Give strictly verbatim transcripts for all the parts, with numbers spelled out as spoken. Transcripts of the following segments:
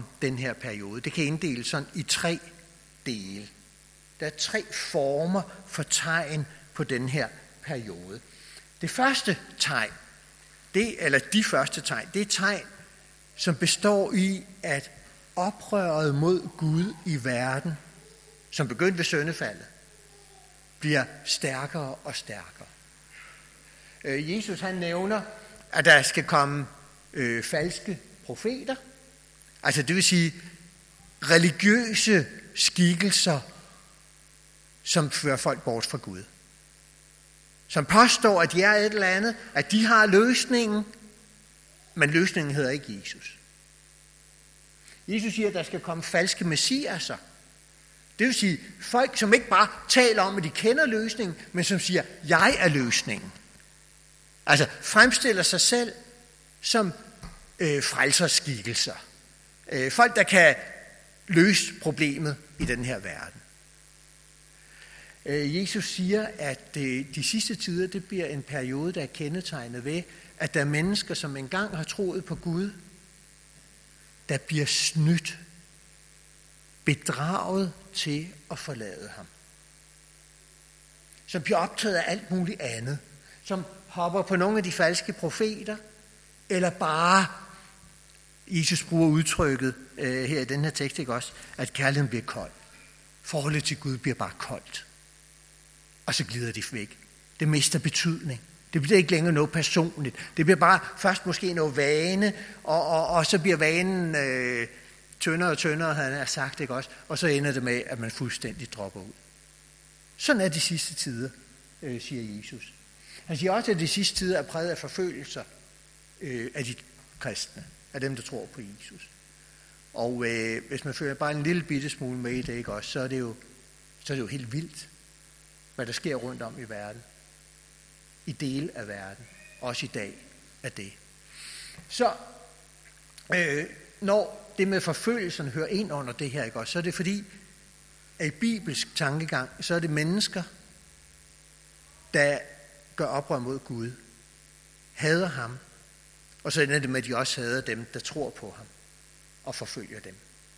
om den her periode. Det kan inddeles sådan i tre dele. Der er tre former for tegn på den her periode. Det første tegn, det, eller de første tegn, det er tegn, som består i, at oprøret mod Gud i verden, som begyndte ved syndefaldet, bliver stærkere og stærkere. Jesus han nævner, at der skal komme øh, falske profeter, altså det vil sige religiøse skikkelser, som fører folk bort fra Gud. Som påstår, at de er et eller andet, at de har løsningen, men løsningen hedder ikke Jesus. Jesus siger, at der skal komme falske messiaser. Det vil sige folk, som ikke bare taler om, at de kender løsningen, men som siger, jeg er løsningen. Altså fremstiller sig selv som øh, frelserskikkelser. Øh, folk, der kan løse problemet i den her verden. Øh, Jesus siger, at øh, de sidste tider, det bliver en periode, der er kendetegnet ved, at der er mennesker, som engang har troet på Gud, der bliver snydt, bedraget til at forlade ham. Som bliver optaget af alt muligt andet. Som hopper på nogle af de falske profeter, eller bare, Jesus bruger udtrykket øh, her i den her tekst, ikke også, at kærligheden bliver kold. Forholdet til Gud bliver bare koldt. Og så glider de væk. Det mister betydning. Det bliver ikke længere noget personligt. Det bliver bare først måske noget vane, og, og, og så bliver vanen øh, tyndere og tyndere, havde han sagt, ikke også? Og så ender det med, at man fuldstændig dropper ud. Sådan er de sidste tider, øh, siger Jesus. Han siger også, at de sidste tider er præget af forfølgelser øh, af de kristne, af dem, der tror på Jesus. Og øh, hvis man følger bare en lille bitte smule med i det, ikke også, så er det jo, så er det jo helt vildt, hvad der sker rundt om i verden. I dele af verden. Også i dag er det. Så øh, når det med forfølgelserne hører ind under det her, ikke også, så er det fordi, at i bibelsk tankegang, så er det mennesker, der gør oprør mod Gud, hader ham, og så ender det med, at de også hader dem, der tror på ham, og forfølger dem.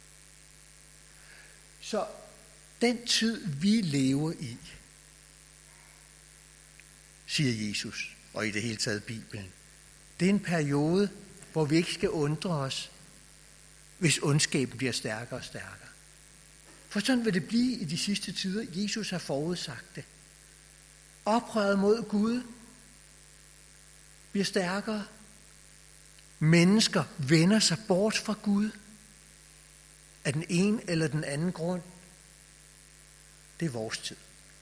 Så den tid, vi lever i, siger Jesus, og i det hele taget Bibelen, det er en periode, hvor vi ikke skal undre os, hvis ondskaben bliver stærkere og stærkere. For sådan vil det blive i de sidste tider. Jesus har forudsagt det. Oprøret mod Gud bliver stærkere. Mennesker vender sig bort fra Gud af den ene eller den anden grund. Det er vores tid.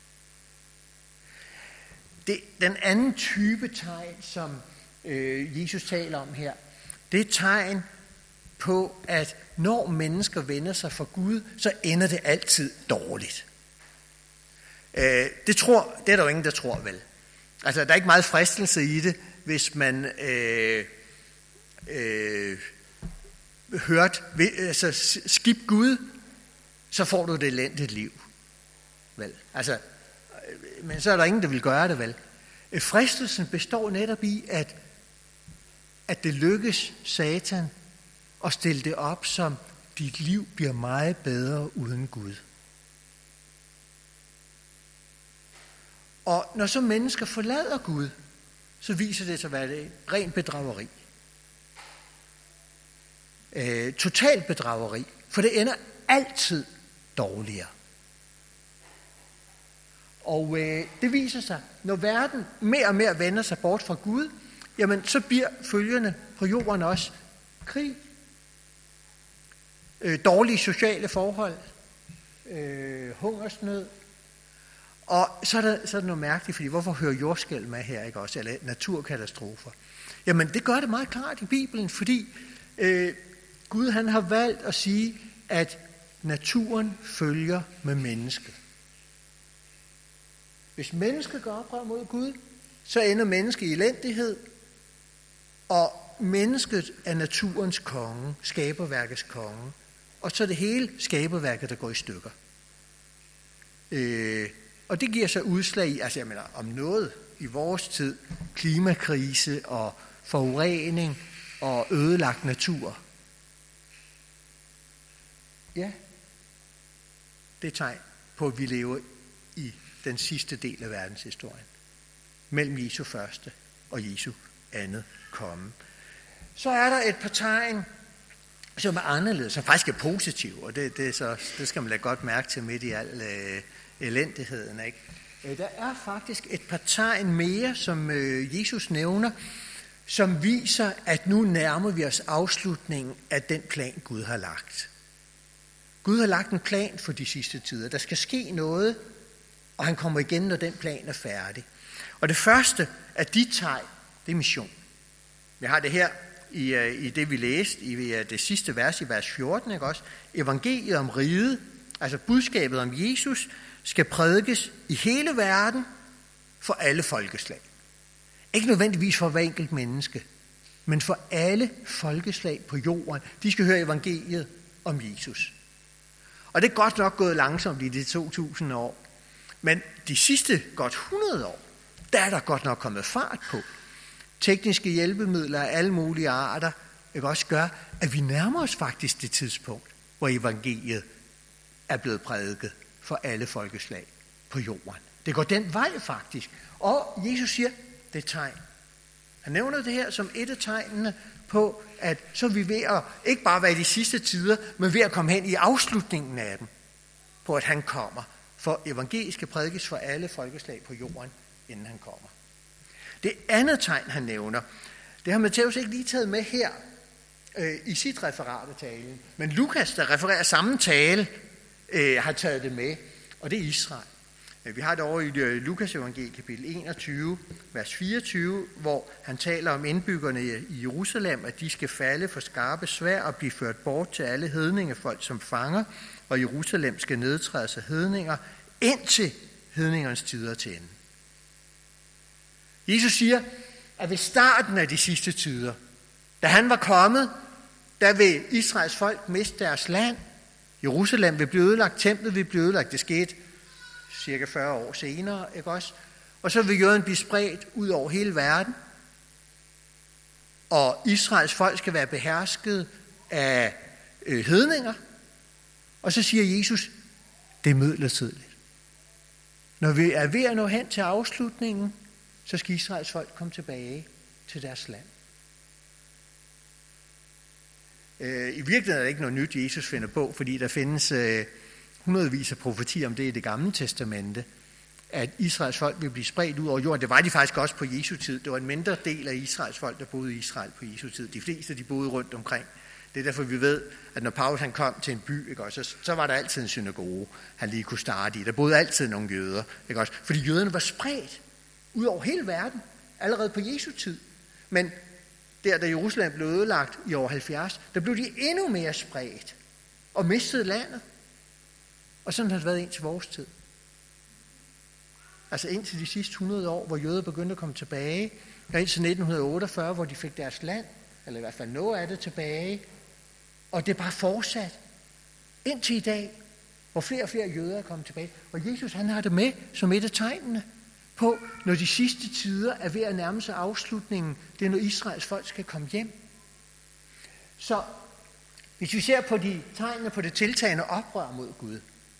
Det, den anden type tegn, som øh, Jesus taler om her, det er tegn på, at når mennesker vender sig fra Gud, så ender det altid dårligt. Øh, det, tror, det er der jo ingen, der tror vel. Altså, der er ikke meget fristelse i det, hvis man øh, øh, hørt, altså skib Gud, så får du et elendigt liv. Vel, altså, men så er der ingen, der vil gøre det, vel. Fristelsen består netop i, at, at det lykkes Satan at stille det op, som dit liv bliver meget bedre uden Gud. Og når så mennesker forlader Gud, så viser det sig at være det ren bedrageri. Øh, total bedrageri, for det ender altid dårligere. Og øh, det viser sig, når verden mere og mere vender sig bort fra Gud, jamen så bliver følgerne på jorden også krig, øh, dårlige sociale forhold, øh, hungersnød. Og så er, der, så er det noget mærkeligt, fordi hvorfor hører jordskælv med her, ikke også, eller naturkatastrofer? Jamen det gør det meget klart i Bibelen, fordi øh, Gud han har valgt at sige, at naturen følger med mennesket. Hvis mennesket går oprør mod Gud, så ender mennesket i elendighed, og mennesket er naturens konge, skaberværkets konge, og så er det hele skaberværket, der går i stykker. Øh, og det giver sig udslag i, altså jeg mener, om noget i vores tid, klimakrise og forurening og ødelagt natur. Ja, det er tegn på, at vi lever i den sidste del af verdenshistorien. Mellem Jesu første og Jesu andet komme. Så er der et par tegn, som er anderledes, som faktisk er positive, og det, det, er så, det skal man lade godt mærke til midt i al øh, elendigheden. Ikke? Der er faktisk et par tegn mere, som øh, Jesus nævner, som viser, at nu nærmer vi os afslutningen af den plan, Gud har lagt. Gud har lagt en plan for de sidste tider. Der skal ske noget, og han kommer igen, når den plan er færdig. Og det første af de tegn, det er mission. Vi har det her i, i det, vi læste i det sidste vers, i vers fjorten, ikke også? Evangeliet om riget, altså budskabet om Jesus, skal prædikes i hele verden for alle folkeslag. Ikke nødvendigvis for hver enkelt menneske, men for alle folkeslag på jorden. De skal høre evangeliet om Jesus. Og det er godt nok gået langsomt i de to tusind år. Men de sidste godt hundrede år, der er der godt nok kommet fart på. Tekniske hjælpemidler af alle mulige arter ikke også gør, at vi nærmer os faktisk det tidspunkt, hvor evangeliet er blevet prædiket for alle folkeslag på jorden. Det går den vej faktisk. Og Jesus siger, det er tegn. Han nævner det her som et af tegnene på, at så er vi ved at ikke bare være i de sidste tider, men ved at komme hen i afslutningen af dem, på at han kommer. For evangeliet skal prædikes for alle folkeslag på jorden, inden han kommer. Det andet tegn, han nævner, det har Matthæus ikke lige taget med her øh, i sit referat af talen. Men Lukas, der refererer samme tale, øh, har taget det med, og det er Israel. Vi har det over i Lukas evangeliet kapitel enogtyve, vers fireogtyve, hvor han taler om indbyggerne i Jerusalem, at de skal falde for skarpe sværd og blive ført bort til alle hedningefolk som fanger, og Jerusalem skal nedtrædes af hedninger, indtil hedningernes tider til ende. Jesus siger, at ved starten af de sidste tider, da han var kommet, der vil Israels folk miste deres land. Jerusalem vil blive ødelagt, templet vil blive ødelagt. Det skete cirka fyrre år senere, ikke også? Og så vil jøden blive spredt ud over hele verden. Og Israels folk skal være behersket af øh, hedninger. Og så siger Jesus, det er midlertidigt. Når vi er ved at nå hen til afslutningen, så skal Israels folk komme tilbage til deres land. Øh, I virkeligheden er det ikke noget nyt, Jesus finder på, fordi der findes øh, hundredvis af profetier om det i det gamle testamente, at Israels folk vil blive spredt ud over jorden. Det var de faktisk også på Jesu tid. Det var en mindre del af Israels folk, der boede i Israel på Jesu tid. De fleste, de boede rundt omkring. Det er derfor, vi ved, at når Paulus han kom til en by, ikke også, så, så var der altid en synagoge, han lige kunne starte i. Der boede altid nogle jøder, ikke også, fordi jøderne var spredt ud over hele verden, allerede på Jesu tid. Men der, da Jerusalem blev ødelagt i år halvfjerds, der blev de endnu mere spredt og mistede landet. Og sådan har det været indtil vores tid. Altså indtil de sidste hundrede år, hvor jøder begyndte at komme tilbage, og indtil nitten otteogfyrre, hvor de fik deres land, eller i hvert fald noget af det tilbage, og det er bare fortsat indtil i dag, hvor flere og flere jøder er kommet tilbage. Og Jesus, han har det med som et af tegnene på, når de sidste tider er ved at nærme sig afslutningen, det er, når Israels folk skal komme hjem. Så hvis vi ser på de tegnene på det tiltagende oprør mod Gud,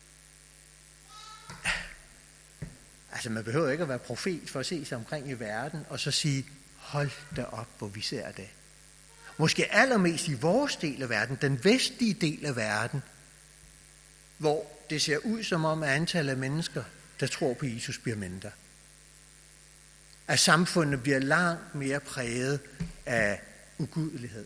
altså man behøver ikke at være profet for at se sig omkring i verden, og så sige, hold da op, hvor vi ser det. Måske allermest i vores del af verden, den vestlige del af verden, hvor det ser ud som om, at antallet af mennesker, der tror på Jesus, bliver mindre. At samfundet bliver langt mere præget af ugudelighed.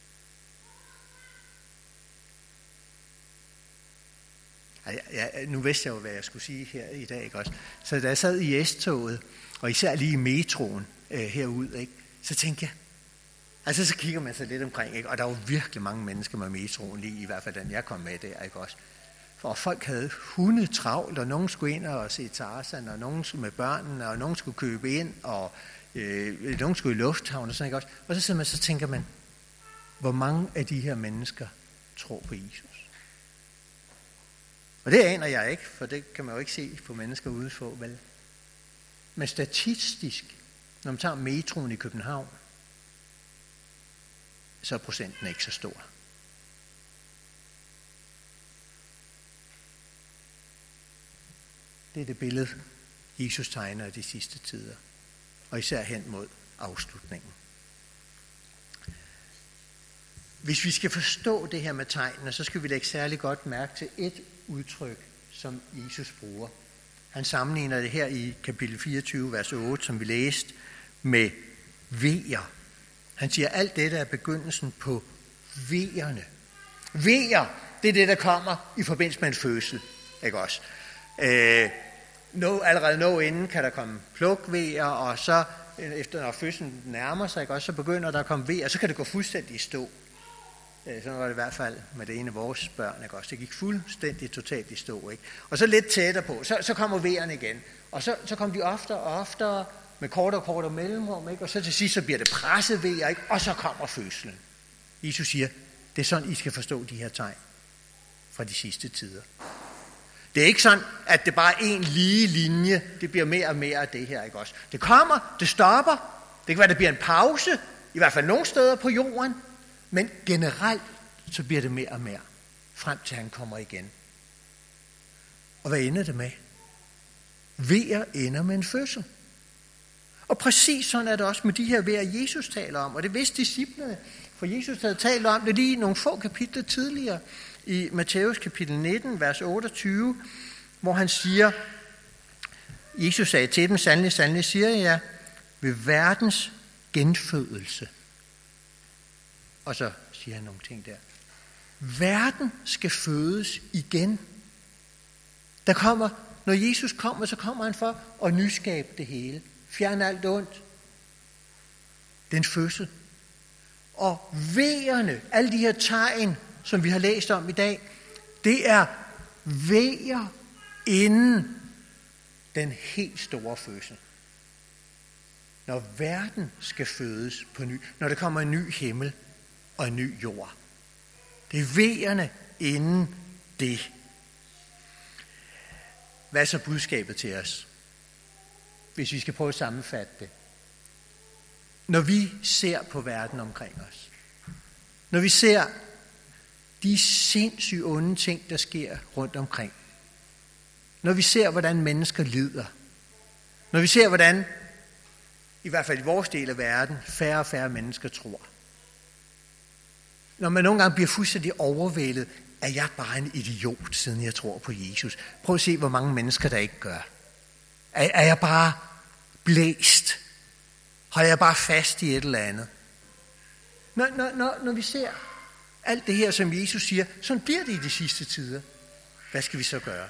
Ja, ja, nu vidste jeg jo, hvad jeg skulle sige her i dag, ikke også? Så da jeg sad i S-toget, og især lige i metroen øh, herude, ikke, så tænkte jeg, altså så kigger man sig lidt omkring, ikke? Og der var virkelig mange mennesker med metroen, lige i hvert fald den jeg kom med der, ikke også? For folk havde hunde travlt, og nogen skulle ind og se Tarzan, og nogen skulle med børnene, og nogen skulle købe ind, og øh, nogen skulle i lufthavn, og sådan, ikke også? Og så sidder man, så tænker man, hvor mange af de her mennesker tror på Jesus? Og det aner jeg ikke, for det kan man jo ikke se på mennesker udefra, vel? Men statistisk, når man tager metroen i København, så er procenten ikke så stor. Det er det billede, Jesus tegner af de sidste tider, og især hen mod afslutningen. Hvis vi skal forstå det her med tegnene, så skal vi lægge særlig godt mærke til et udtryk, som Jesus bruger. Han sammenligner det her i kapitel fireogtyve, vers otte, som vi læste, med vejer. Han siger, at alt dette er begyndelsen på vejerne. Vejer, det er det, der kommer i forbindelse med en fødsel, ikke også? Øh, no, allerede nå inden kan der komme plukvejer, og så efter når fødslen nærmer sig, ikke også, så begynder der at komme vejer, og så kan det gå fuldstændig i stå. Sådan var det i hvert fald med det ene af vores børn, ikke også? Det gik fuldstændig totalt i stå, ikke? Og så lidt tættere på, så, så kommer vejerne igen. Og så, så kommer de oftere og oftere med kortere og kortere mellemrum, ikke? Og så til sidst så bliver det presset vejer, ikke? Og så kommer fødslen. Jesus siger, det er sådan, I skal forstå de her tegn fra de sidste tider. Det er ikke sådan, at det bare er en lige linje, det bliver mere og mere af det her, ikke også? Det kommer, det stopper, det kan være, det bliver en pause, i hvert fald nogle steder på jorden, men generelt så bliver det mere og mere, frem til han kommer igen. Og hvad ender det med? Vejer ender med en fødsel. Og præcis sådan er det også med de her vejer, Jesus taler om. Og det vidste disciplene, for Jesus havde talt om det lige nogle få kapitler tidligere, i Matthæus kapitel nitten, vers otteogtyve, hvor han siger, Jesus sagde til dem, sandelig, sandelig siger jeg, ved verdens genfødelse. Og så siger han nogle ting der. Verden skal fødes igen. Der kommer, når Jesus kommer, så kommer han for at nyskabe det hele. Fjerne alt ondt. Den fødsel. Og vejerne, alle de her tegn, som vi har læst om i dag, det er vejer inden den helt store fødsel. Når verden skal fødes på ny, når der kommer en ny himmel og en ny jord. Det er vejerne inden det. Hvad er så budskabet til os, hvis vi skal prøve at sammenfatte det? Når vi ser på verden omkring os, når vi ser de sindssygt onde ting, der sker rundt omkring, når vi ser, hvordan mennesker lider, når vi ser, hvordan, i hvert fald i vores del af verden, færre og færre mennesker tror, når man nogle gange bliver fuldstændig overvældet, er jeg bare en idiot, siden jeg tror på Jesus. Prøv at se, hvor mange mennesker, der ikke gør. Er, er jeg bare blæst? Holder jeg bare fast i et eller andet? Når, når, når, når vi ser alt det her, som Jesus siger, sådan bliver det i de sidste tider. Hvad skal vi så gøre?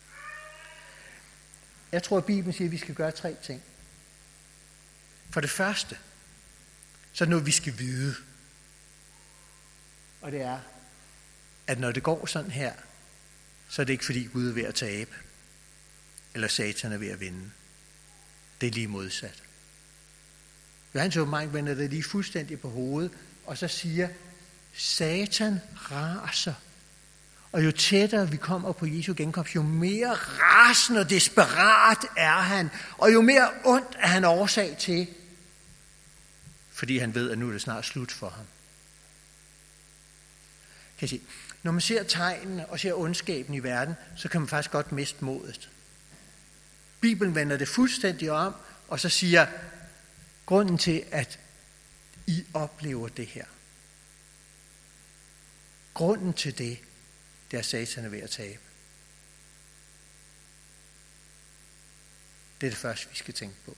Jeg tror, at Bibelen siger, at vi skal gøre tre ting. For det første, så er det noget, vi skal vide. Og det er, at når det går sådan her, så er det ikke fordi Gud er ved at tabe, eller Satan er ved at vinde. Det er lige modsat. Johannes åbenbaring vender det lige fuldstændig på hovedet, og så siger, Satan raser. Og jo tættere vi kommer på Jesu genkomst, jo mere rasende og desperat er han, og jo mere ondt er han årsag til, fordi han ved, at nu er det snart slut for ham. Kan I se? Når man ser tegnene og ser ondskaben i verden, så kan man faktisk godt miste modet. Bibelen vender det fuldstændig om, og så siger, grunden til, at I oplever det her, grunden til det, det er Satan er ved at tabe. Det er det første, vi skal tænke på.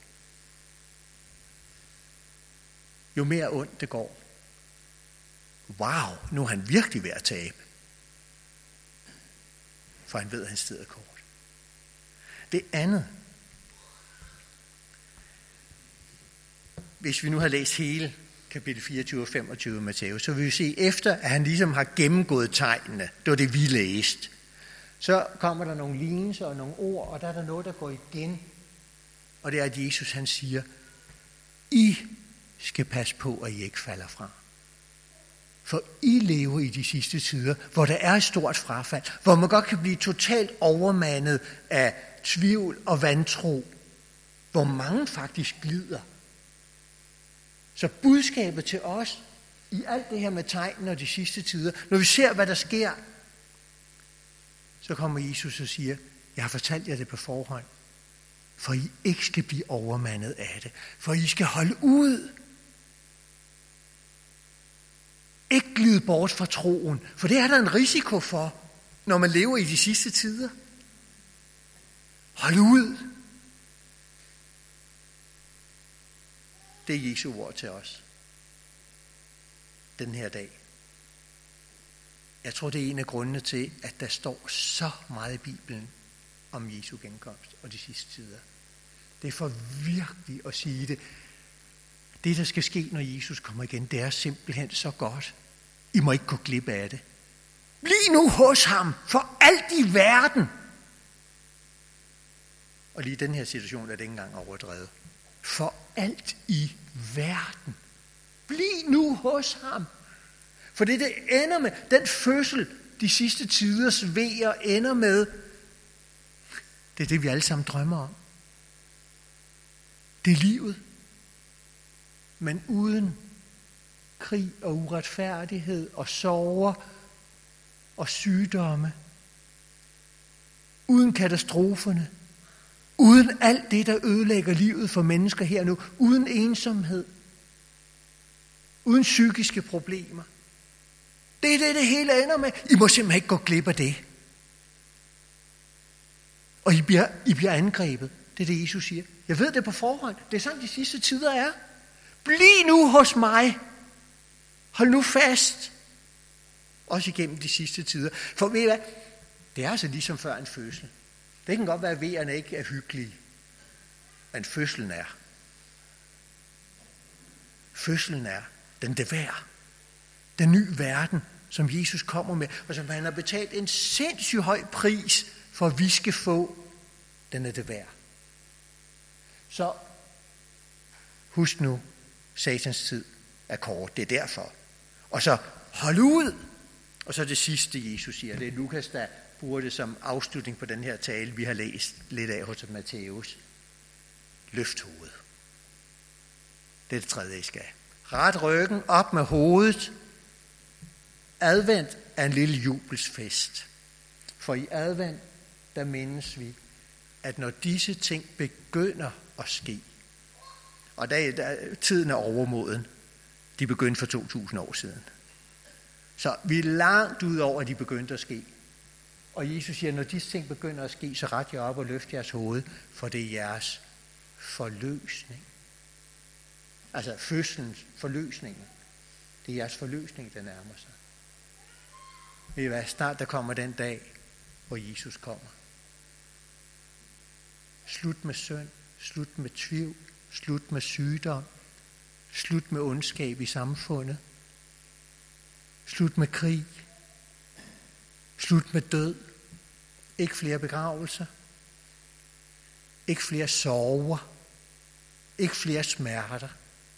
Jo mere ondt det går, wow, nu er han virkelig ved at tabe. For han ved, at han stiger kort. Det andet, hvis vi nu har læst hele kapitel fireogtyve og femogtyve af Matthæus, så vil vi se, efter at han ligesom har gennemgået tegnene, det var det, vi læste, så kommer der nogle lignelser og nogle ord, og der er der noget, der går igen. Og det er, at Jesus han siger, I skal passe på, at I ikke falder fra. For I lever i de sidste tider, hvor der er et stort frafald, hvor man godt kan blive totalt overmandet af tvivl og vantro, hvor mange faktisk glider. Så budskabet til os, i alt det her med tegnene og de sidste tider, når vi ser, hvad der sker, så kommer Jesus og siger, Jeg har fortalt jer det på forhånd, for I ikke skal blive overmandet af det. For I skal holde ud. Ikke glide bort fra troen, for det er der en risiko for, når man lever i de sidste tider. Hold ud. Det er Jesu ord til os den her dag. Jeg tror, det er en af grundene til, at der står så meget i Bibelen om Jesu genkomst og de sidste tider. Det er for virkelig at sige det. Det, der skal ske, når Jesus kommer igen, det er simpelthen så godt. I må ikke gå glip af det. Bliv nu hos ham, for alt i verden. Og lige i den her situation er det ikke engang overdrevet. For alt i verden. Bliv nu hos ham. For det, det ender med, den fødsel, de sidste tiders vejer ender med, det er det, vi alle sammen drømmer om. Det er livet. Men uden krig og uretfærdighed og sorger og sygdomme. Uden katastroferne. Uden alt det, der ødelægger livet for mennesker her nu. Uden ensomhed. Uden psykiske problemer. Det er det, det hele ender med. I må simpelthen ikke gå glip af det. Og I bliver, I bliver angrebet. Det er det, Jesus siger. Jeg ved det på forhånd. Det er sådan, de sidste tider er. Bliv nu hos mig. Hold nu fast. Også igennem de sidste tider. For ved I hvad? Det er altså ligesom før en fødsel. Det kan godt være, at vejerne ikke er hyggelige. Men fødslen er. Fødslen er den det værd. Den nye verden, som Jesus kommer med, og som han har betalt en sindssygt høj pris, for at vi skal få, den er det værd. Så husk nu, Satans tid er kort. Det er derfor. Og så hold ud. Og så det sidste, Jesus siger, det er Lukas, der bruger det som afslutning på den her tale, vi har læst lidt af hos Matthæus. Løft hovedet. Det er det tredje, I skal. Ret ryggen, op med hovedet. Advent er en lille jubelsfest. For i advent, der mindes vi, at når disse ting begynder at ske, og der, der, tiden er overmoden, de begyndte for to tusind år siden. Så vi er langt ud over, at de begyndte at ske. Og Jesus siger, når disse ting begynder at ske, så ret jer op og løft jeres hoved, for det er jeres forløsning. Altså fødselens forløsningen. Det er jeres forløsning, der nærmer sig. Ved I hvad? Snart der kommer den dag, hvor Jesus kommer. Slut med synd, slut med tvivl, slut med sygdom, slut med ondskab i samfundet, slut med krig, slut med død, ikke flere begravelser, ikke flere sorger, ikke flere smerter.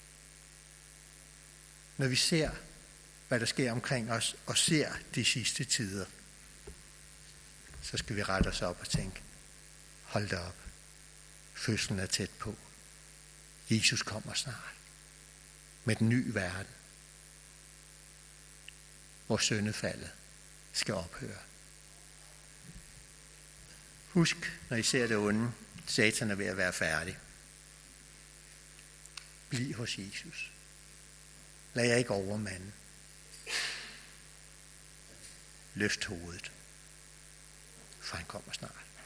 Når vi ser, hvad der sker omkring os, og ser de sidste tider, så skal vi rette os op og tænke, hold da op, fødslen er tæt på. Jesus kommer snart med den nye verden, hvor syndefaldet skal ophøre. Husk, når I ser det onde, Satan er ved at være færdig. Bliv hos Jesus. Lad jer ikke overmande. Løft hovedet, for han kommer snart.